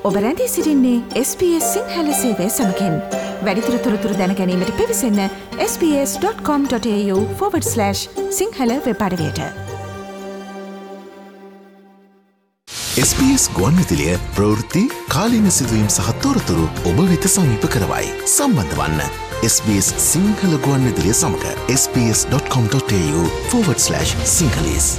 ඔබ රැඳී සිටින්නේ SBS සිංහල සේවය සමගින්. වැඩිදුර තොරතුරු දැන ගැනීමට පිවිසන්න sbs.com.au/සිංහල වෙබ් අඩවියට. SBS ගුවන්විදුලිය ප්‍රවෘත්ති කාලීන සිදුවීම් සහ තොරතුරු ඔබ වෙත සමීප කරවයි. සම්බන්ධ වන්න SBS සිංහල ගුවන්විදුලිය සමග sbs.com.au/sinhalese.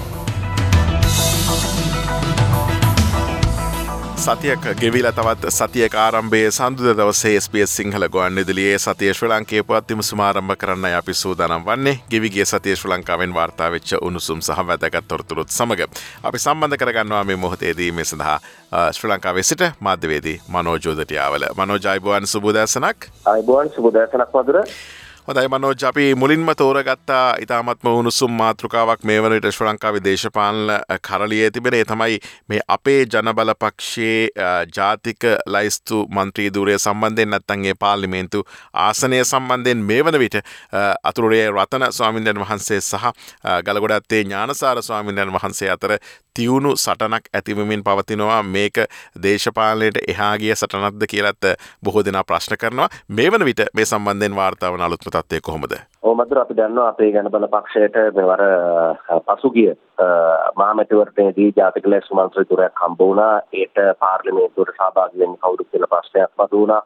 සතියක් ගෙවිලා තවත් සතියක ආරම්භයේ සඳුදා දවසේ SBS සිංහල ගුවන්විදුලියේ සතිය ශ්‍රී ලංකේ පුවත් විමසුම ආරම්භ කරන්නයි අපි සූදානම් වන්නේ. ගෙවිගිය සතිය ශ්‍රී ලංකාවෙන් වාර්තා වෙච්ච උණුසුම් සහ වැදගත් තොරතුරුත් සමග අපි සම්බන්ධ කරගන්නවා මේ මොහොතේදී මේ සඳහා ශ්‍රී ලංකාවේ සිට මාධ්‍යවේදී මනෝජ් ජෝදටියාවල. මනෝජ් අයබෝවන් සුබෝදෑසනක්. අයබෝවන් සුබෝදෑසනක් මధుර. හොඳයි මනෝජ්, අපි මුලින්ම තෝරගත්තා ඉතාමත්ම උණුසුම් මාතෘකාවක් මේ වන විට ශ්‍රී ලංකාවේ දේශපාලන කරලියේ තිබෙන. ඒ තමයි මේ අපේ ජනබල පක්ෂයේ ජාතික ලයිස්තු මන්ත්‍රී ධූරය සම්බන්ධයෙන් නැත්නම් ඒ පාර්ලිමේන්තු ආසනය සම්බන්ධයෙන් මේ වන විට අතුරුරේ රතන ස්වාමීන් වහන්සේ සහ ගලගොඩත්තේ ඥානසාර ස්වාමීන් වහන්සේ අතර තියුණු සටනක් ඇතිවමින් පවතිනවා. මේක දේශපාලනයට එහා ගිය සටනක්ද කියලත් බොහෝ දෙනා ප්‍රශ්න කරනවා. මේ වන විට මේ සම්බන්ධයෙන් වාර්තා වන අලුත්ම තත්ත්වය කොහොමද? මధුර, අපි දන්නවා අපේ ජනබල පක්ෂයට මෙවර පසුගිය මහමැතිවරණයේදී ජාතික ලයිස්තු මන්ත්‍රී ධුරයක් හම්බ වුණා. ඒට පාර්ලිමේන්තුවට සහභාගී වෙන්න කවුරුත් කියලා ප්‍රශ්නයක් මතුවුණා.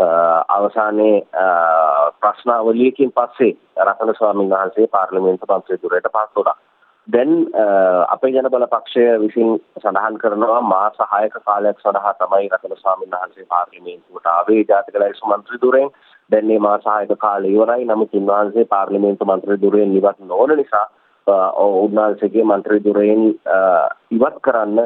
අවසානයේ ප්‍රශ්නාවලියකින් පස්සේ රතන ස්වාමීන් වහන්සේ පාර්ලිමේන්තු මන්ත්‍රී ධුරයට පත් වුණා. දැන් අපේ ජනබල පක්ෂය විසින් සඳහන් කරනවා මාස 6ක කාලයක් සඳහා තමයි රතන ස්වාමීන් වහන්සේ පාර්ලිමේන්තුවට ආවේ ජාතික ලයිස්තු මන්ත්‍රී ධුරයෙන්. දැන් මේ මාස 6ක කාලය ඉවරයි. නමුත් උන්වහන්සේ පාර්ලිමේන්තු මන්ත්‍රී ධුරයෙන් ඉවත් නොවන නිසා උන්වහන්සේගේ මන්ත්‍රී ධුරයෙන් ඉවත් කරන්න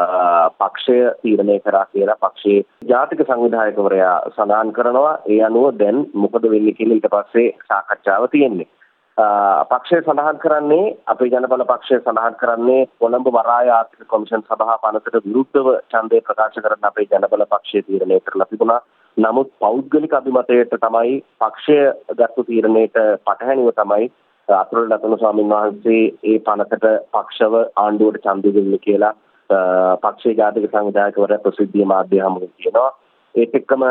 පක්ෂය තීරණය කරා කියලා පක්ෂයේ ජාතික සංවිධායකවරයා සඳහන් කරනවා. ඒ අනුව දැන් මොකද වෙන්නේ කියලා ඊට පස්සේ සාකච්ඡාව තියෙන්නේ. පක්ෂය සඳහන් කරන්නේ අපේ ජනබල පක්ෂය සඳහන් කරන්නේ කොළඹ වරාය ආර්ථික කොමිෂන් සභා පනතට විරුද්ධව ඡන්දය ප්‍රකාශ කරන්න අපේ ජනබල පක්ෂය තීරණය කරලා තිබුණා. නමුත් පෞද්ගලික අභිමතයට තමයි පක්ෂය ගත්තු තීරණයට පටහැනිව තමයි අතුරුල රතන ස්වාමීන් වහන්සේ ඒ පනතට පක්ෂව ආණ්ඩුවට ඡන්දය දෙන්න කියලා පක්ෂයේ ජාතික සංවිධායකවරයා ප්‍රසිද්ධිය මාධ්‍ය හමුවේ කියනවා. ඒත් එක්කම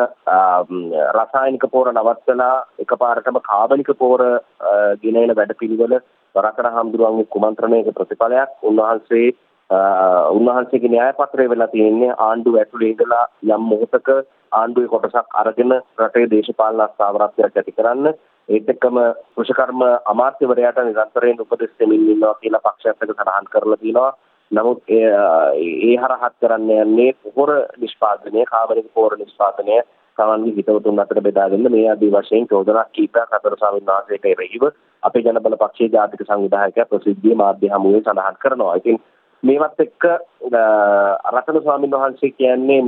රසායනික පොර නවත්තලා එකපාරටම කාබනික පොර ගෙන එන වැඩපිළිවෙල රතන හාමුදුරුවන්ගේ කුමන්ත්‍රණයක ප්‍රතිඵලයක්. උන්වහන්සේගේ න්‍යාය පත්‍රය වෙලා තියෙන්නේ ආණ්ඩුව ඇතුලේ ඉඳලා යම් මොහොතක ආණ්ඩුවේ කොටසක් අරගෙන රටේ දේශපාලන අස්ථාවරත්වයක් ඇති කරන්න. ඒත් එක්කම කෘෂිකර්ම අමාත්‍යවරයාට නිරන්තරයෙන් උපදෙස් දෙමින් ඉන්නවා කියලා පක්ෂයත් එක්ක සඳහන් කරලා තියෙනවා. නමුත් ඒ හරහත් කරන්න යන්නේ පොර නිෂ්පාදනය, කාබනික පොර නිෂ්පාදනය තමන්ගේ හිතවතුන් අතර බෙදාගෙන මේ ආදී වශයෙන් චෝදනා කීපයක් රතන ස්වාමීන් වහන්සේට එරෙහිව අපේ ජනබල පක්ෂයේ ජාතික සංවිධායකයා ප්‍රසිද්ධියේ මාධ්‍ය හමුවේ සඳහන් කරනවා. ඉතින් මේවත් එක්ක රතන ස්වාමීන් වහන්සේ කියන්නේ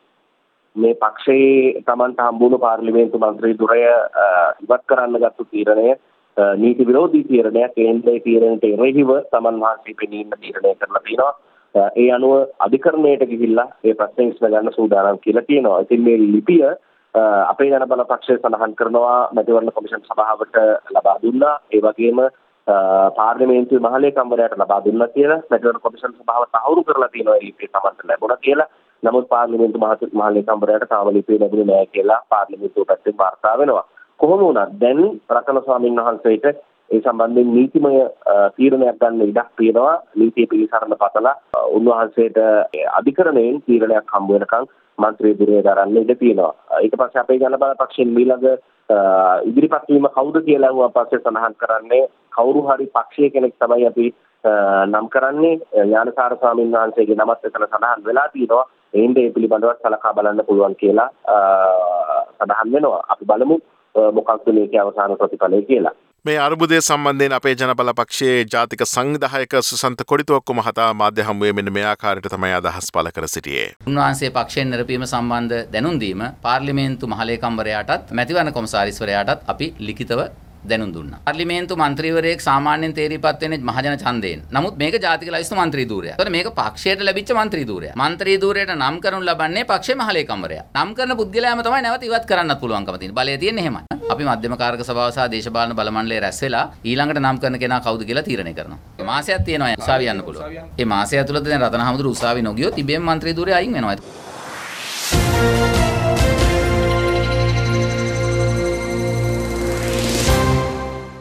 මේ පක්ෂයේ තමන්ට හම්බුණු පාර්ලිමේන්තු මන්ත්‍රී ධුරය ඉවත් කරන්න ගත්තු තීරණය නීති විරෝධී තීරණයක්. ඒ තීරණයට එරෙහිව තමන් වහන්සේ පෙනී ඉන්න තීරණය කරලා තියෙනවා. ඒ අනුව අධිකරණයට ගිහිල්ලා ඒ ප්‍රශ්නේ විසඳ ගන්න සූදානම් කියලා කියනවා. ඉතින් මේ ලිපිය අපේ ජනබල පක්ෂය සඳහන් කරනවා මැතිවරණ කොමිෂන් සභාවට ලබා දුන්නා. ඒ වගේම පාර්ලිමේන්තුවේ මහලේකම්වරයාට ලබා දුන්නා කියලා මැතිවරණ කොමිෂන් සභාව තහවුරු කරලා තියෙනවා. ඒ ලිපිය තමන්ට ලැබුණා කියලා. නමුත් පාර්ලිමේන්තු මහලේකම්වරයාට තාම ලිපිය ලැබුණේ නැහැ කියලා පාර්ලිමේන්තුව පැත්තෙන් වාර්තා වෙනවා. කොහොම වුණත් දැන් රතන ස්වාමීන් වහන්සේට ඒ සම්බන්ධයෙන් නීතිමය තීරණයක් ගන්න ඉඩක් තියෙනවා. නීතිය පිළිසරණ පතලා උන්වහන්සේට අධිකරණයෙන් තීරණයක් හම්බ වෙනකන් මන්ත්‍රී ධුරය දරන්න ඉඩ තියෙනවා. ඊට පස්සේ අපේ ජනබල පක්ෂයෙන් ඊළඟ ඉදිරිපත් වීම කවුද කියලා අහුවා පස්සේ සඳහන් කරන්නේ කවුරු හරි පක්ෂයේ කෙනෙක් තමයි අපි නම් කරන්නේ. ඥානසාර ස්වාමීන් වහන්සේගේ නමත් එතන සඳහන් වෙලා තියෙනවා. එයින්ද ඒ පිළිබඳව සලකා බලන්න පුළුවන් කියලා සඳහන් වෙනවා. අපි බලමු මොකක්ද මේකේ අවසාන ප්‍රතිඵලය කියලා. මේ අර්බුදය සම්බන්ධයෙන් අපේ ජනබල පක්ෂයේ ජාතික සංවිධායක සුසන්ත කොඩිතුවක්කු මහතා මාධ්‍ය හමුවේ මෙන්න මේ ආකාරයට තමයි අදහස් පළ කර සිටියේ. උන්වහන්සේ පක්ෂයෙන් නිරපීම සම්බන්ධ දැනුම් දීම පාර්ලිමේන්තු මහලේකම්වරයාටත් මැතිවරණ කොමසාරිස්වරයාටත් අපි ලිඛිතව දැනුම් දුන්නා. පාර්ලිමේන්තු මන්ත්‍රීවරයෙක් සාමාන්‍යයෙන් තේරීපත් වෙන්නේ මහජන ඡන්දයෙන්. නමුත් මේක ජාතික ලයිස්තු මන්ත්‍රී ධූරයක්. ඒතකොට මේක පක්ෂයට ලැබිච්ච මන්ත්‍රී ධූරයක්. මන්ත්‍රී ධූරයට නම් කරනු ලබන්නේ පක්ෂයේ මහලේකම්වරයා. නම් කරන පුද්ගලයාම තමයි නැවත ඉවත් කරන්නත් පුළුවන්කම තියෙන්නේ. බලය තියෙන්නේ එහෙමයි. අපි මධ්‍යම කාරක සභාව සහ දේශපාලන බල මණ්ඩලය රැස් වෙලා ඊළඟට නම් කරන කෙනා කවුද කියලා තීරණය කරනවා. මාසයක් තියෙනවා උසාවිය යන්න පුළුවන්. මේ මාසය ඇතුළත දැන් රතන හමුදුර උසාවිය නොගියොත් ඉබේම මන්ත්‍රී ධූරය අයින් වෙනවා.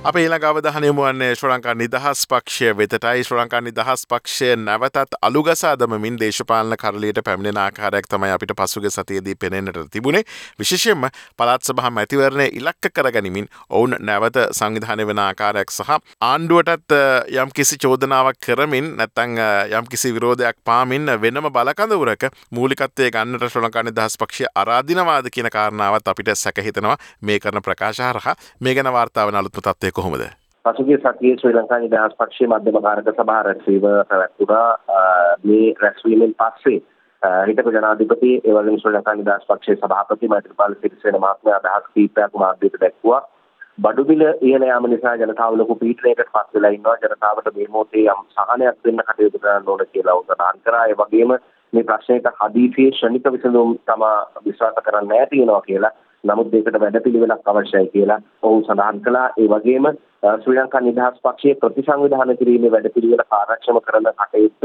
අප ඊළඟ අවධානය යොමු වන්නේ ශ්‍රී ලංකා නිදහස් පක්ෂය වෙතටයි. ශ්‍රී ලංකා නිදහස් පක්ෂය නැවතත් අලුගසා දමමින් දේශපාලන කරලියට පැමිණෙන ආකාරයක් තමයි අපිට පසුගිය සතියේදී පෙනෙන්නට තිබුණේ. විශේෂයෙන්ම පළාත් සභා මැතිවරණය ඉලක්ක කරගනිමින් ඔවුන් නැවත සංවිධානය වෙන ආකාරයක් සහ ආණ්ඩුවටත් යම් කිසි චෝදනාවක් කරමින් නැත්නම් යම් කිසි විරෝධයක් පාමින් වෙනම බලකඳවුරක මූලිකත්වයේ ගන්නට ශ්‍රී ලංකා නිදහස් පක්ෂය අරාධිනවාද කියන කාරණාවත් අපිට සැක හිතෙනවා මේ කරන ප්‍රකාශ හරහා. මේ ගැන වාර්තා වන අලුත්ම තත්ත්වය කොහොමද? පසුගිය සතියේ ශ්‍රී ලංකා නිදහස් පක්ෂයේ මධ්‍යම කාරක සභාව රැස්වීම පැවැත්වුණා. මේ රැස්වීමෙන් පස්සේ හිටපු ජනාධිපති ඒ වගේම ශ්‍රී ලංකා නිදහස් පක්ෂයේ සභාපති මෛත්‍රීපාල සිරිසේන මහත්මයා අදහස් කීපයක් මාධ්‍යයට දැක්වුවා. බඩු මිල ඉහළ යාම නිසා ජනතාව ලොකු පීඩනයකට පත් වෙලා ඉන්නවා. ජනතාවට මේ මොහොතේ යම් සහනයක් දෙන්න කටයුතු කරන්න ඕන කියලා උසඳහන් කරා. ඒ වගේම මේ ප්‍රශ්නයට හදිසියේ ක්ෂණික විසඳුම් තමයි විශ්වාස කරන්නේ නැහැ තියෙනවා කියලා. නමුත් ඒකට වැඩපිළිවෙලක් අවශ්‍යයි කියලා ඔහු සඳහන් කළා. ඒ වගේම ශ්‍රී ලංකා නිදහස් පක්ෂයේ ප්‍රතිසංවිධානය කිරීමේ වැඩපිළිවෙල කාර්යක්ෂම කරන කටයුත්ත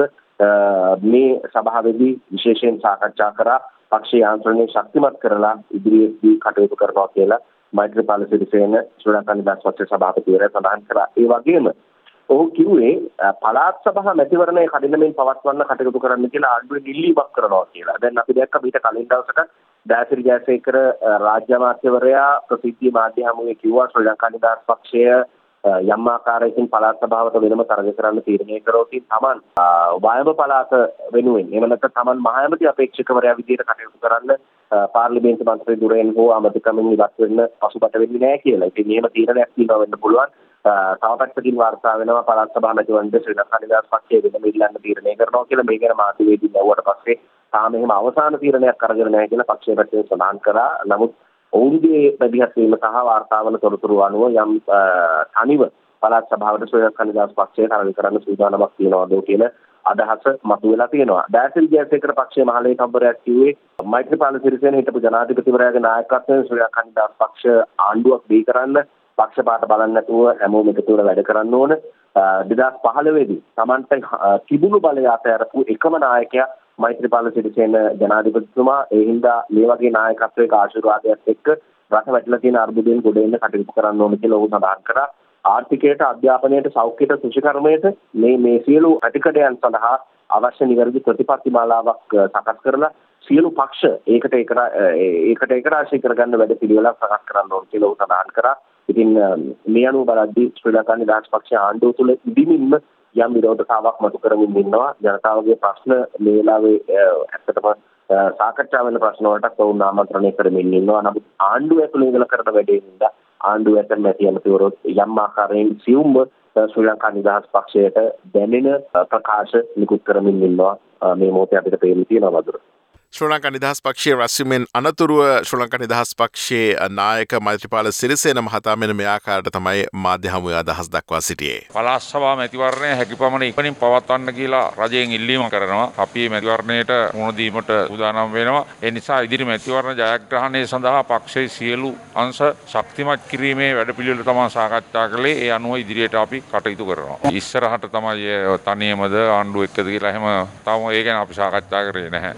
මේ සභාවේදී විශේෂයෙන් සාකච්ඡා කරා. පක්ෂයේ යාන්ත්‍රණය ශක්තිමත් කරලා ඉදිරියේදී කටයුතු කරනවා කියලා මෛත්‍රීපාල සිරිසේන ශ්‍රී ලංකා නිදහස් පක්ෂයේ සභාපතිවරයා සඳහන් කරා. ඒ වගේම ඔහු කිව්වේ පළාත් සභා මැතිවරණය කඩිනමින් පවත්වන්න කටයුතු කරන්න කියලා ආණ්ඩුවේ නිල්ලීමක් කරනවා කියලා. දැන් අපි දැක්ක මීට කලින් දවසක ඩාසිරි ජයසේකර රාජ්‍ය අමාත්‍යවරයා ප්‍රසිද්ධිය මාධ්‍ය හමුවේ කිව්වා ශ්‍රී ලංකා නිදහස් පක්ෂය යම් ආකාරයකින් පළාත් සභාවට වෙනම තරග කරන්න තීරණය කරොත් තමන් වායඹ පළාත වෙනුවෙන් එහෙම නැත්නම් තමන් මහ ඇමති අපේක්ෂකවරයා විදිහට කටයුතු කරන්න පාර්ලිමේන්තු මන්ත්‍රී දුරෙන් හෝ අමතකමින් ඉවත් වෙන්න පසුබට වෙන්නේ නැහැ කියලා. ඉතින් එහෙම තීරණයක් තියෙනවා වෙන්න පුළුවන්. තව පැත්තකින් වාර්තා වෙනවා පළාත් සභා මැතිවරණයට ශ්‍රී ලංකා නිදහස් පක්ෂය වෙනම ඉල්ලන්න තීරණය කරනවා කියලා. මේ ගැන මාධ්‍යවේදීන් ඇහුවට පස්සේ තාම එහෙම අවසාන තීරණයක් අරගෙන නැහැ කියලා පක්ෂයේ පැත්තෙන් සඳහන් කරා. නමුත් ඔවුන්ගේ ප්‍රතිහත් වීම සහ වාර්තා වන තොරතුරු අනුව යම් තනිව පළාත් සභාවට ශ්‍රී ලංකා නිදහස් පක්ෂය තරග කරන්න සූදානමක් තියෙනවාද කියන අදහස මතුවලා තියෙනවා. ඩාසිරි ජයසේකර පක්ෂයේ මහලේකම්වරයා කිව්වේ මෛත්‍රීපාල සිරිසේන හිටපු ජනාධිපතිවරයාගේ නායකත්වයෙන් ශ්‍රී ලංකා නිදහස් පක්ෂ ආණ්ඩුවක් දී කරන්න පක්ෂපාත බලන්න නැතුව හැමෝම එකතු වෙලා වැඩ කරන්න ඕන. 2015 දී Tamante තිබුණු බලය අතහැරපු එකම නායකයා මෛත්‍රීපාල සිරිසේන ජනාධිපතිතුමා. ඒ හින්දා මේ වගේ නායකත්වයක ආශිර්වාදයක් එක්ක රට වැටලා තියෙන අර්බුදයෙන් ගොඩ එන්න කටයුතු කරන්න ඕන කියලා ඔහු සඳහන් කරා. ආර්ථිකයට, අධ්‍යාපනයට, සෞඛ්‍යයට, කෘෂිකර්මයට මේ සියලු පැතිකඩයන් සඳහා අවශ්‍ය නිවැරදි ප්‍රතිපත්ති මාලාවක් සකස් කරලා සියලු පක්ෂ ඒකට ඒකරාශී කරගන්න වැඩ පිළිවෙලක් සකස් කරන්න ඕන කියලා ඔහු සඳහන් කරා. ඉතින් මේ අනුව බලද්දී ශ්‍රී ලංකා නිදහස් පක්ෂ ආණ්ඩුව තුළ ඉදිමින්ම යම් විරෝධතාවක් මතු කරමින් ඉන්නවා. ජනතාවගේ ප්‍රශ්න මේ වෙලාවේ ඇත්තටම සාකච්ඡා වෙන ප්‍රශ්න වලට ඔවුන් ආමන්ත්‍රණය කරමින් ඉන්නවා. නමුත් ආණ්ඩුව ඇතුළේ ඉඳලා කරන වැඩේ නිසා ආණ්ඩුව ඇතුළේ නැති යමතිවරොත් යම් ආකාරයෙන් සියුම්ව ශ්‍රී ලංකා නිදහස් පක්ෂයට දැනෙන ප්‍රකාශ නිකුත් කරමින් ඉන්නවා. මේ මොහොතේ අපිට පේන්න තියෙනවා වදුර. ශ්‍රී ලංකා නිදහස් පක්ෂයේ රැස්වීමෙන් අනතුරුව ශ්‍රී ලංකා නිදහස් පක්ෂයේ නායක මෛත්‍රීපාල සිරිසේන මහතා මෙන්න මේ ආකාරයට තමයි මාධ්‍ය හමුවේ අදහස් දක්වා සිටියේ. පළාත් සභා මැතිවරණය හැකිපමණ ඉක්මනින් පවත්වන්න කියලා රජයෙන් ඉල්ලීම කරනවා. අපි මැතිවරණයට මුහුණ දීමට සූදානම් වෙනවා. ඒ නිසා ඉදිරි මැතිවරණ ජයග්‍රහණය සඳහා පක්ෂයේ සියලු අංශ ශක්තිමත් කිරීමේ වැඩපිළිවෙල තමයි සාකච්ඡා කළේ. ඒ අනුව ඉදිරියට අපි කටයුතු කරනවා. ඉස්සරහට තමයි තනියමද ආණ්ඩුව එක්කද කියලා එහෙම තාම ඒ ගැන අපි සාකච්ඡා කරේ නැහැ.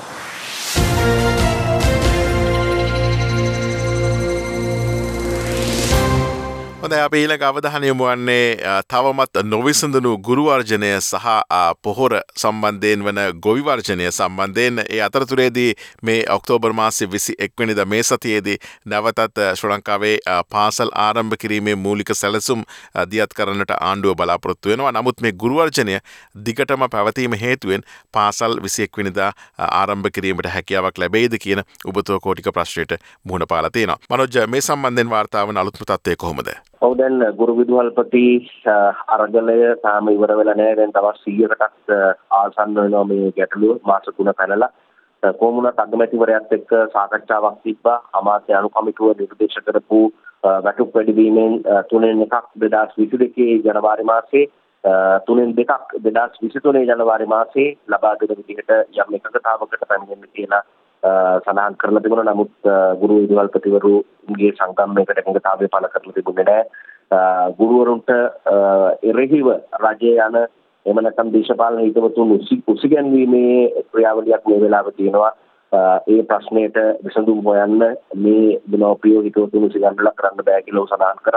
හොඳයි අපි ඊළඟ අවධානය යොමු වන්නේ තවමත් නොවිසඳුණු ගුරු වර්ජනය සහ පොහොර සම්බන්ධයෙන් වන ගොවි වර්ජනය සම්බන්ධයෙන්. ඒ අතරතුරේදී මේ ඔක්තෝබර් මාසයේ 21 වෙනිදා මේ සතියේදී නැවතත් ශ්‍රී ලංකාවේ පාසල් ආරම්භ කිරීමේ මූලික සැලසුම් දියත් කරන්නට ආණ්ඩුව බලාපොරොත්තු වෙනවා. නමුත් මේ ගුරු වර්ජනය දිගටම පැවතීම හේතුවෙන් පාසල් 21 වෙනිදා ආරම්භ කිරීමට හැකියාවක් ලැබෙයිද කියන උබතෝ කෝටික ප්‍රශ්නයට මුහුණ පාලා තියෙනවා. මනෝජ් මේ සම්බන්ධයෙන් වාර්තා වන අලුත්ම තත්ත්වය කොහොමද? ඔව් දැන් ගුරු විදුහල්පති අරගලය තාම ඉවර වෙලා නැහැ. දැන් තවත් 100කටත් ආසන්න වෙනවා මේ ගැටලුව. මාස 3 පැනලා කොමුණත් අගමැතිවරයාත් එක්ක සාකච්ඡාවක් තිබ්බා. අමාත්‍ය අනුකම්පිතුව නිර්දේශ කරපු වැටුප් වැඩිවීමෙන් 3න් එකක් 2022 ජනවාරි මාසයේ 3න් දෙකක් 2023 ජනවාරි මාසයේ ලබා දෙන විදිහට යම් එකකතාවකට පැමිණෙන්න කියලා සඳහන් කරලා තිබුණා. නමුත් ගුරු විදුහල්පතිවරුගේ සංගමයකට එකඟතාවය පළ කරලා තිබුණේ නැහැ. ගුරුවරුන්ට එරෙහිව රජයේ යන එහෙම නැත්නම් දේශපාලන හිතවතුන් උසිගැන්වීමේ ක්‍රියාවලියක් මේ වෙලාවේ තියෙනවා. ඒ ප්‍රශ්නයට විසඳුම් හොයන්න මේ දෙමව්පියෝ හිතවතුන් උසිගැන්වලා කරන්න බෑ කියලා සඳහන් කරා.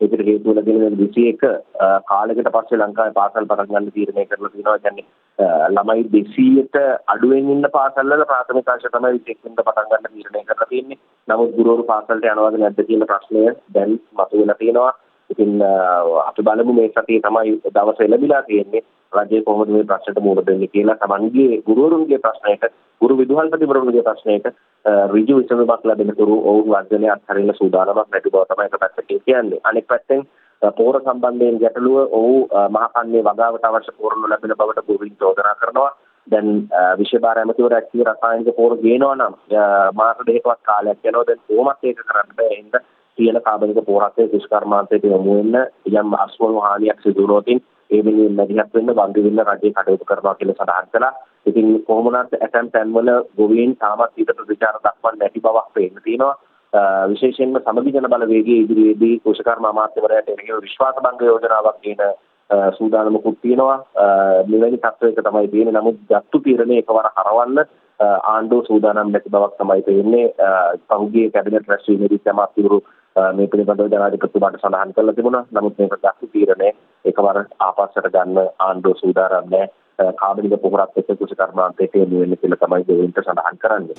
ඒකට හේතු වෙලා තියෙන 21 කාලයකට පස්සේ ලංකාවේ පාසල් පටන් ගන්න තීරණය කරලා තියෙනවා. කියන්නේ ළමයි 200ට අඩුවෙන් ඉන්න පාසල් වල ප්‍රාථමික අංශ තමයි 21 වෙනිදා පටන් ගන්න තීරණය කරලා තියෙන්නේ. නමුත් ගුරුවරු පාසලට යනවාද නැද්ද කියන ප්‍රශ්නය දැන් මතුවලා තියෙනවා. ඉතින් අපි බලමු මේ සතියේ තමයි දවස ලැබිලා තියෙන්නේ. රජය කොහොමද මේ ප්‍රශ්නට මුහුණ දෙන්නේ කියලා. තමන්ගේ ගුරුවරුන්ගේ ප්‍රශ්නයට, ගුරු විදුහල්පතිවරුන්ගේ ප්‍රශ්නයට ඍජු විසඳුමක් ලැබෙනතුරු ඔවුන් වර්ධනය අත්හරින්න සූදානමක් නැති බව තමයි එක පැත්තකින් කියන්නේ. අනෙක් පැත්තෙන් පෝර සම්බන්ධයෙන් ගැටලුව ඔහු මහකන්නේ වගාවට අවශ්‍ය පෝරණු ලැබෙන බවට ගුරුන් චෝදනා කරනවා. දැන් විශේෂ ඇමතිවරයෙක් කිය රසායනික පෝර ගේනවා නම් මාස දෙකකවත් කාලයක් යනවා. දැන් කොහොමත් ඒක කරන්න බෑ. එහෙනම් තියෙන කාබනික පෝරක්යේ කුෂ්කර්මාන්තයට යොමු වෙන්න යම් අස්වල් හානියක් සිදු වුණොත් ඒ වෙනුවෙන් මැදිහත් වෙන්න වන්දි වෙන්න රජය කටයුතු කරනවා කියලා සඳහන් කළා. ඉතින් කොහොමවත් ඇතැම් තැන්වල ගොවීන් තාමත් ඊට ප්‍රතිචාර දක්වන්නේ නැති බවක් පේන්න තියෙනවා. විශේෂයෙන්ම සමගි ජන බලවේගයේ ඉදිරියේදී කුෂ්කර්ම අමාත්‍යවරයාට එරෙහිව විශ්වාස භංග යෝජනාවක් කියන සූදානමකුත් තියෙනවා. මෙවැනි තත්ත්වයක තමයි තියෙන්නේ. නමුත් ගත්තු තීරණය එකවර හරවන්න ආණ්ඩුව සූදානම් නැති බවක් තමයි පේන්නේ. පහුගිය කැබිනට් රැස්වීමේදී අමාත්‍යවරු මේ පිළිබඳව ජනාධිපතිතුමාට සඳහන් කළා තිබුණා. නමුත් මේක ගත්තු තීරණය එකවර ආපස්සට ගන්න ආණ්ඩුව සූදානම් නැහැ. කාබනික පොහොරත් එක්ක කුෂ්කර්මාන්තයට යොමු වෙන්න කියලා තමයි දෙවියන්ට සඳහන් කරන්නේ.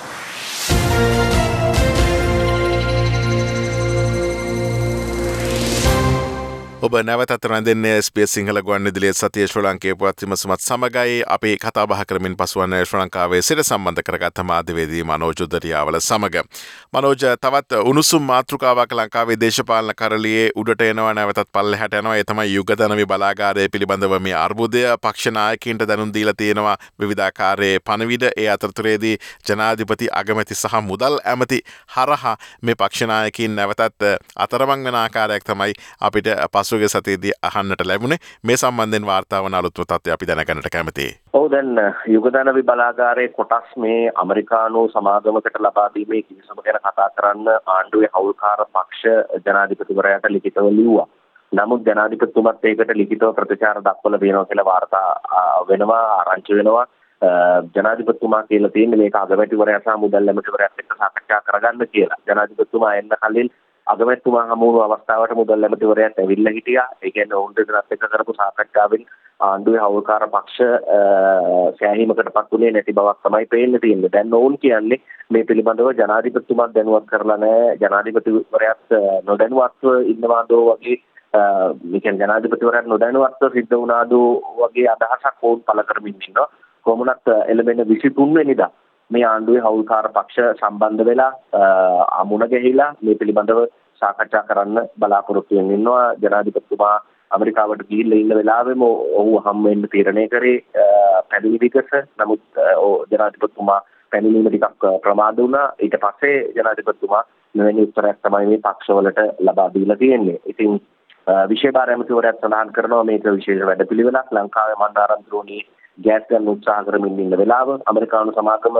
ඔබ නැවතත් රැඳෙන්නේ SBS සිංහල ගුවන්විදුලියේ සතියේ ශ්‍රී ලංකේ පුවත් විමසුමත් සමගයි අපි කතා බහ කරමින් පසුවන ශ්‍රී ලංකාවේ සිට සම්බන්ධ කරගත් මාධ්‍යවේදී මනෝජ් උදරියාවල සමග. මනෝජ්, තවත් උණුසුම් මාතෘකාවක් ලංකාවේ දේශපාලන කරළියේ උඩට එනවා, නැවතත් පල්ලෙහාට යනවා. ඒ තමයි යුගධනවි බලාගාරය පිළිබඳව මේ අර්බුදය. පක්ෂ නායකයින්ට දැනුම් දීලා තියෙනවා විවිධාකාරයේ පණවිඩ. ඒ අතරතුරේදී ජනාධිපති අගමැති සහ මුදල් ඇමති හරහා මේ පක්ෂ නායකයින් නැවතත් අතරමං වෙන ආකාරයක් තමයි අපිට පසුගිය සතියේදී අහන්නට ලැබුණේ. මේ සම්බන්ධයෙන් වාර්තා වන අලුත්ම තත්ත්වය අපි දැනගන්නට කැමතියි. ඔව්, දැන් යුගධනවි බලාගාරයේ කොටස් මේ ඇමරිකානු සමාගමකට ලබා දීමේ කිවිසුම ගැන කතා කරන්න ආණ්ඩුවේ හවුල්කාර පක්ෂ ජනාධිපතිවරයාට ලිඛිතව ලිව්වා. නමුත් ජනාධිපතිතුමත් ඒකට ලිඛිතව ප්‍රතිචාර දක්වලා දෙනවා කියලා වාර්තා වෙනවා, ආරංචි වෙනවා. ජනාධිපතිතුමා කියලා තියෙන්නේ මේක අගමැතිවරයා සහ මුදල් ඇමතිවරයාත් එක්ක සාකච්ඡා කරගන්න කියලා. ජනාධිපතිතුමා එන්න කලින් අගමැතිතුමා හමු වුණු අවස්ථාවට මුදල් ඇමතිවරයාත් ඇවිල්ලා හිටියා. ඒ කියන්නේ ඔවුන් දෙදෙනාත් එක්ක කරපු සාකච්ඡාවෙන් ආණ්ඩුවේ හවුල්කාර පක්ෂ සෑහීමකටපත් උනේ නැති බවක් තමයි පේන්න තියෙන්නේ. දැන් ඔවුන් කියන්නේ මේ පිළිබඳව ජනාධිපතිතුමා දැනුවත් කරලා නැහැ. ජනාධිපතිවරයාත් නොදැනුවත්ව ඉන්නවාදෝ වගේ මේ කියන්නේ ජනාධිපතිවරයාත් නොදැනුවත්ව සිද්ධ වුණාදෝ වගේ අදහසක් ඔවුන් පළ කරමින් ඉන්නවා. කොමුණත් එළඹෙන 23 වෙනිදා මේ ආණ්ඩුවේ හවුල්කාර පක්ෂ සම්බන්ධ වෙලා මුණ ගැහිලා මේ පිළිබඳව සාකච්ඡා කරන්න බලාපොරොත්තු වෙමින් ඉන්නවා. ජනාධිපතිතුමා ඇමරිකාවට ගිහිල්ලා ඉන්න වෙලාවෙම ඔහු හම් වෙන්න තීරණය කරේ පැමිණි විගස. නමුත් ජනාධිපතිතුමා පැමිණීම ටිකක් ප්‍රමාද වුණා. ඊට පස්සේ ජනාධිපතිතුමා මෙවැනි උත්තරයක් තමයි මේ පක්ෂවලට ලබා දීලා තියෙන්නේ. ඉතින් විශේෂ භාර ඇමතිවරයාත් සඳහන් කරනවා මේක විශේෂ වැඩපිළිවෙලක්. ලංකාවේ මන්දාරම් ද්‍රෝණී ගෑස් ගන්න උත්සාහ කරමින් ඉන්න වෙලාව ඇමරිකානු සමාගම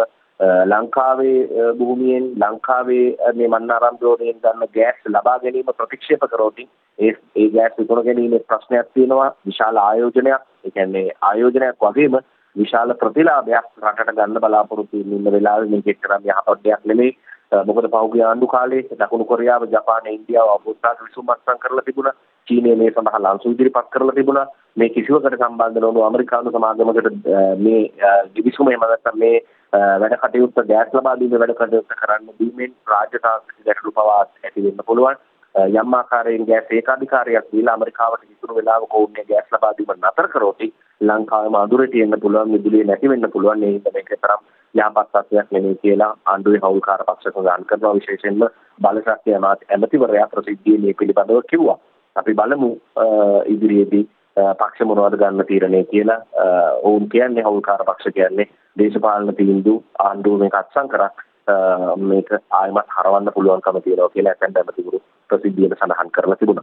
ලංකාවේ භූමියෙන් ලංකාවේ මේ මන්නාරම් ද්‍රෝණයෙන් ගන්න ගෑස් ලබා ගැනීම ප්‍රතික්ෂේප කරෝටි ඒ ගෑස් විකුණ ගැනීමේ ප්‍රශ්නයක් තියෙනවා. විශාල ආයෝජනයක්, ඒ කියන්නේ ආයෝජනයක් වගේම විශාල ප්‍රතිලාභයක් රටට ගන්න බලාපොරොත්තු වෙන වෙලාවේ මේක එක්තරා යහපත් දෙයක් නෙමෙයි. මොකද පහුගිය ආණ්ඩු කාලේ දකුණු කොරියාව, ජපානය, ඉන්දියාව අවබෝධතාවක විසුමක් කරලා තිබුණා. චීනය මේ සඳහා ලංසු ඉදිරිපත් කරලා තිබුණා. මේ කිසිවකට සම්බන්ධ නොවුණු ඇමරිකානු සමාගමකට මේ විසුම එහෙම නැත්නම් මේ වැඩ කටයුත්ත ගෑස් ලබා දීමේ වැඩ කටයුත්ත කරන්න දීමෙන් රාජ්‍යතාන්ත්‍රික ගැටලු පවා ඇති වෙන්න පුළුවන්. යම් ආකාරයෙන් ගෑස් ඒකාධිකාරියක් දීලා ඇමරිකාවට විසුණු වෙලාවක ඕනේ ගෑස් ලබා දීම නතර කරොත් ලංකාවේ මාදුරේ තියෙන්න පුළුවන්, මිදුලේ නැති වෙන්න පුළුවන්. ඒ හින්දා මේක තරම් යහපත් තත්ත්වයක් නෙමෙයි කියලා ආණ්ඩුවේ හවුල්කාර පක්ෂ සඳහන් කරනවා. විශේෂයෙන්ම බලශක්ති ඇමතිවරයා ප්‍රසිද්ධියේ මේ පිළිබඳව කිව්වා. අපි බලමු ඉදිරියේදී පක්ෂ මොනවද ගන්න තීරණය කියලා. ඔවුන් කියන්නේ හවුල්කාර පක්ෂ කියන්නේ දේශපාලන තීන්දුව ආණ්ඩුව මේක අත්සන් කරා මේක ආයමත් හරවන්න පුළුවන්කම තියෙනවා කියලා ඇතැම් ඇමතිවරු ප්‍රසිද්ධියෙන් සඳහන් කරලා තිබුණා.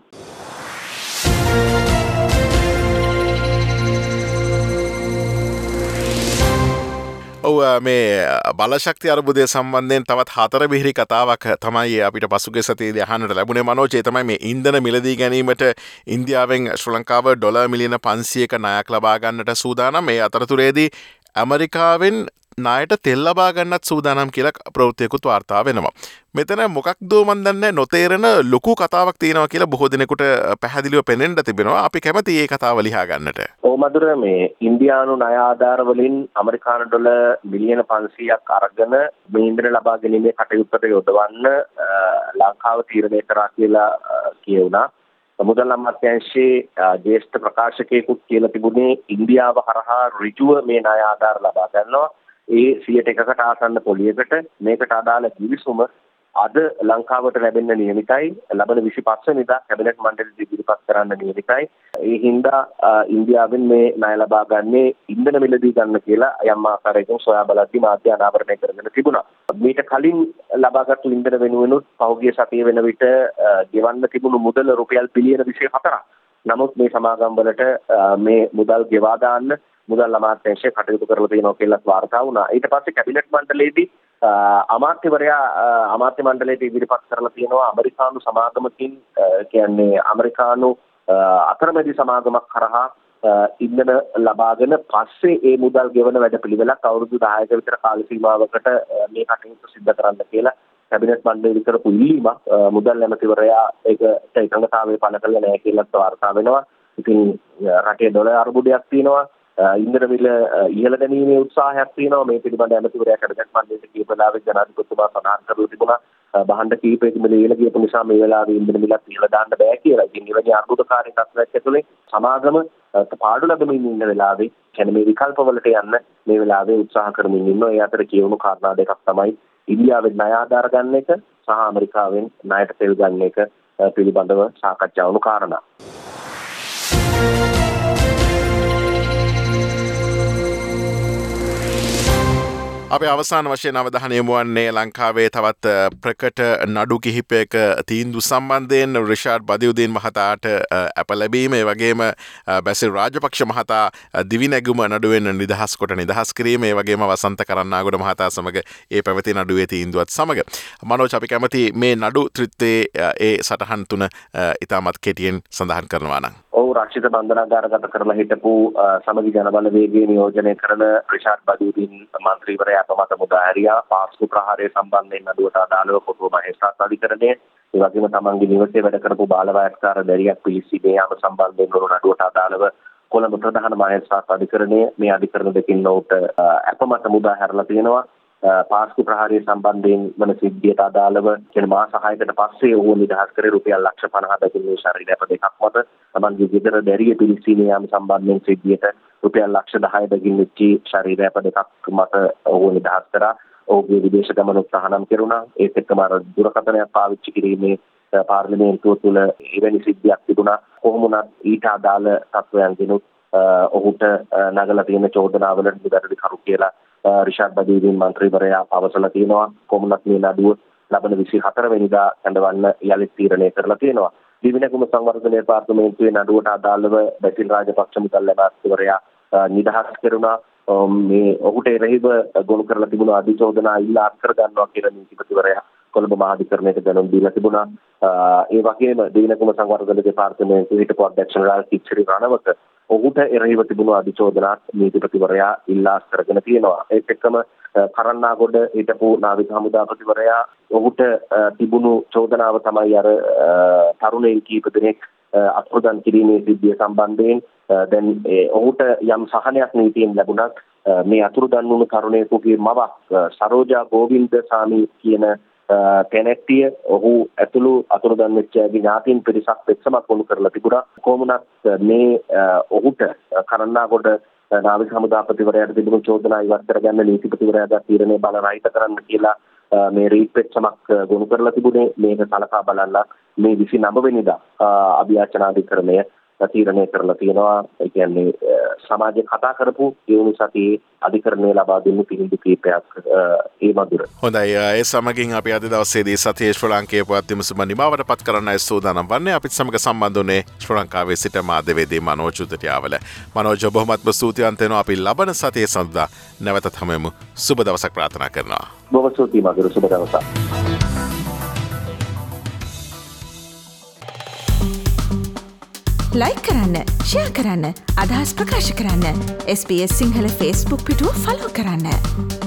ඔව්, මේ බලශක්ති අර්බුදය සම්බන්ධයෙන් තවත් 4 බිහිරි කතාවක් තමයි අපිට පසුගිය සතියේදී අහන්නට ලැබුණේ මනෝජ්. ඒ තමයි මේ ඉන්ධන මිලදී ගැනීමට ඉන්දියාවෙන් ශ්‍රී ලංකාව ඩොලර් මිලියන 500ක ණයක් ලබා ගන්නට සූදානම්. මේ අතරතුරේදී ඇමරිකාවෙන් නායට තෙල් ලබා ගන්නත් සූදානම් කියලා ප්‍රවෘත්තියකුත් වාර්තා වෙනවා. මෙතන මොකක්දෝ මන් දන්නේ නොතේරෙන ලොකු කතාවක් තියෙනවා කියලා බොහෝ දෙනෙකුට පැහැදිලිව පෙනෙන්න තිබෙනවා. අපි කැමති මේ කතාව ලියා ගන්නට. ඔව් මధుර මේ ඉන්දියානු ණය ආධාර වලින් ඇමරිකානු ඩොලර් මිලියන 500ක් අරගෙන මේ ඉන්ධන ලබා ගැනීමේ කටයුත්තට යොදවන්න ලංකාව තීරණය කරා කියලා කියුණා. මුදල් අමාත්‍යාංශයේ ජ්‍යෙෂ්ඨ ප්‍රකාශකයෙකුත් කියලා තිබුණේ ඉන්දියාව හරහා ඍජුව මේ ණය ආධාර ලබා ගන්නවා. ඒ 100%කට ආසන්න පොලියකට මේකට අදාළ කිවිසුම අද ලංකාවට ලැබෙන්න නියමිතයි. ලබන 25 වෙනිදා කැබිනට් මණ්ඩලෙට ඉදිරිපත් කරන්න නියමිතයි. ඒ හින්දා ඉන්දියාවෙන් මේ ණය ලබා ගන්නේ ඉන්ධන මිලදී ගන්න කියලා යම් ආකාරයකින් සොයා බලද්දී මාධ්‍ය අනාවරණය කරගෙන තිබුණා. මීට කලින් ලබාගත් ඉන්ධන වෙනුවෙනුත් පහුගිය සතිය වෙන විට ගෙවන්න තිබුණු මුදල රුපියල් බිලියන 24ක්. නමුත් මේ සමාගම් වලට මේ මුදල් ගෙවා දාන්න මුදල් අමාත්‍යාංශය කටයුතු කරලා තියෙනවා කියලා වාර්තා වුණා. ඊට පස්සේ කැබිනට් මණ්ඩලයේදී අමාත්‍යවරයා අමාත්‍ය මණ්ඩලයට ඉදිරිපත් කරලා තියෙනවා ඇමරිකානු සමාගමකින් කියන්නේ ඇමරිකානු අතරමැදි සමාගමක් කරහා ඉන්ධන ලබාගෙන පස්සේ ඒ මුදල් ගෙවන වැඩපිළිවෙලක් අවුරුදු 10ක විතර කාල සීමාවකට මේ කටයුතු සිදු කරන්න කියලා කැබිනට් මණ්ඩලය කරපු ඉල්ලීමක් මුදල් ඇමතිවරයා ඒකට එකඟතාවය පළ කළා නැහැ කියලා වාර්තා වෙනවා. ඉතින් රටේ ඩොලර් අර්බුදයක් තියෙනවා. ඉන්ධන මිල ඉහළ ගැනීමේ උත්සාහයක් තියෙනවා. මේ පිළිබඳ ඇමතිවරයා කැබිනට් මණ්ඩලයට කීප වෙලාවෙක ජනාධිපතිතුමා සඳහන් කරලා තිබුණා බහණ්ඩ කීපයකම ඉහළ ගියපු නිසා මේ වෙලාවේ ඉන්ධන මිලත් ඉහළ දාන්න බෑ කියලා. ඉතින් මෙවැනි අර්බුදකාරී තත්ත්වයක් ඇතුලේ සමාගම පාඩු ලැබෙමින් ඉන්න වෙලාවේ කියන්නේ මේ විකල්පවලට යන්න මේ වෙලාවේ උත්සාහ කරමින් ඉන්නවා. ඒ අතර කියවුණු කාරණා දෙකක් තමයි ඉන්දියාවෙන් ණය ආධාර ගන්න එක සහ ඇමරිකාවෙන් ණයට තෙල් ගන්න එක පිළිබඳව සාකච්ඡා වුණු කාරණා. අපේ අවසාන වශයෙන් අවධානය යොමු වන්නේ ලංකාවේ තවත් ප්‍රකට නඩු කිහිපයක තීන්දුව සම්බන්ධයෙන් රිෂාඩ් බදියුදීන් මහතාට අප ලැබීම ඒ වගේම බැසිල් රාජපක්ෂ මහතා දිවිනැගුම නඩුවෙන් නිදහස් කොට නිදහස් කිරීම ඒ වගේම වසන්ත කරන්නාගොඩ මහතා සමග ඒ පැවති නඩුවේ තීන්දුවත් සමග මනෝජ් අපි කැමති මේ නඩු ත්‍රිත්වයේ ඒ සටහන් තුන ඉතාමත් කෙටියෙන් සඳහන් කරනවා නම්. ඔව් රක්ෂිත බන්ධනාගාරගත කරලා හිටපු සමගි ජනබලවේගයේ නියෝජනය කරන රිෂාඩ් බදියුදීන් මන්ත්‍රීවරයා අපමත මුදාහැරියා පාස්කු ප්‍රහාරය සම්බන්ධයෙන් නඩුවට අදාළව කොටුව මහේස්ත්‍රාත් අධිකරණය ඒ වගේම තමන්ගේ නිවසේ වැඩ කරපු බාලවයස්කාර දැරියක් පිළිසිබේ යාම සම්බන්ධයෙන් වුණු නඩුවට අදාළව කොළඹ ප්‍රධාන මහේස්ත්‍රාත් අධිකරණය මේ අධිකරණ දෙකින් ඔහුට අපමත මුදාහැරලා තියෙනවා. පාස්කු ප්‍රහාරය සම්බන්ධයෙන් වන සිද්ධියට අදාළව කියන මාස 6කට පස්සේ ඔහු නිදහස් කරේ රුපියල් 50,000 දකින්නේ ශරීර අප දෙකක් මත තමන්ගේ ගෙදර දැරිය පිළිසීමේ යාම සම්බන්ධයෙන් සිද්ධියට රුපියල් 10,10 දකින්නච්ච ශරීර අප දෙකක් මත ඔහු නිදහස් කරා. ඔහුගේ විදේශ ගමන උත්සාහනම් කෙරුණා. ඒත් එක්කම දුරකථනයක් පාවිච්චි කිරීමේ පාර්ලිමේන්තුව තුළ එවැනි සිද්ධියක් තිබුණා. කොහොම වුණත් ඊට අදාළ තත්ත්වයන් දිනුත් ඔහුට නගලා තියෙන චෝදනාවලට නිවැරදි කරු කියලා රිෂාඩ් බදියුදීන් මන්ත්‍රීවරයා පවසලා තියෙනවා. කොමුණත් මේ නඩුව ලබන 24 වෙනිදා කැඳවන්න යලිත් තීරණය කරලා තියෙනවා. දිවිනැගුම සංවර්ධන දෙපාර්තමේන්තුවේ නඩුවට අදාළව බැසිල් රාජපක්ෂ මුදල් ඇමතිවරයා නිදහස් කෙරුණා. මේ ඔහුට එරෙහිව ගොනු කරලා තිබුණු අධිචෝදනා ඉල්ලා අත්කර ගන්නවා කියලා නීතිපතිවරයා කොළඹ මහාධිකරණයට දැනුම් දීලා තිබුණා. ඒ වගේම දිවිනැගුම සංවර්ධන දෙපාර්තමේන්තුවේ හිටපු අධ්‍යක්ෂ ජනරාල් කිච්චරි රණවක ඔහුට එරෙහිව තිබුණු අධිචෝදනාත් නීතිපතිවරයා ඉල්ලා කරගෙන තියෙනවා. ඒත් එක්කම කරන්නාගොඩ හිටපු නාවික හමුදාපතිවරයා ඔහුට තිබුණු චෝදනාව තමයි අර තරුණයින් කීප දෙනෙක් අත්පොදන් කිරීමේ සිද්ධිය සම්බන්ධයෙන් දැන් ඔහුට යම් සහනයක් නීතියෙන් ලැබුණත් මේ අතුරුදන් වුණු තරුණයෙකුගේ මවක් සරෝජා ගෝවින්දසාමි කියන තැනැත්තිය ඔහු ඇතුළු අතුරුදන් වෙච්ච ඥාතීන් පිරිසක් එක්සමත් වුණු කරලා තිබුණා. කොහොමුණත් මේ ඔහුට කරන්නාගොඩ නාවික හමුදාපතිවරයාට තිබුණු චෝදනා ඉවත් කරගන්න නීතිපතිවරයාගේ තීරණය බලරහිත කරන්න කියලා මේ රීට් පෙච්චමක් ගොනු කරලා තිබුණේ. මේක සලකා බලන්න මේ 29 වෙනිදා අභියාචනාධිකරණය තීරණය කරලා තියෙනවා. ඒ කියන්නේ සමාජය කතා කරපු යොමු සතියේ අධිකරණය ලබා දෙන්න පිළිඳු කීපයක් ඒ මధుර. හොඳයි. ඒ සමගින් අපි අද දවසේදී සතියේ ශ්‍රී ලංකාවේ පුවත් විමසුම නිමවට පත් කරන්නයි සූදානම් වන්නේ. අපිත් සමග සම්බන්ධ වුණේ ශ්‍රී ලංකාවේ සිට මාධ්‍යවේදී මනෝජ් උදටියාවල. මනෝජ් බොහොමත්ම ස්තුතිවන්ත වෙනවා. අපි ලබන සතියේ සඳුදා නැවතත් හමුවෙමු. සුබ දවසක් ප්‍රාර්ථනා කරනවා. බොහොම ස්තුතියි මధుර. සුබ දවසක්. ලයික් කරන්න, ෂෙයා කරන්න, අදහස් ප්‍රකාශ කරන්න. SBS සිංහල Facebook පිටුව ෆලෝ කරන්න.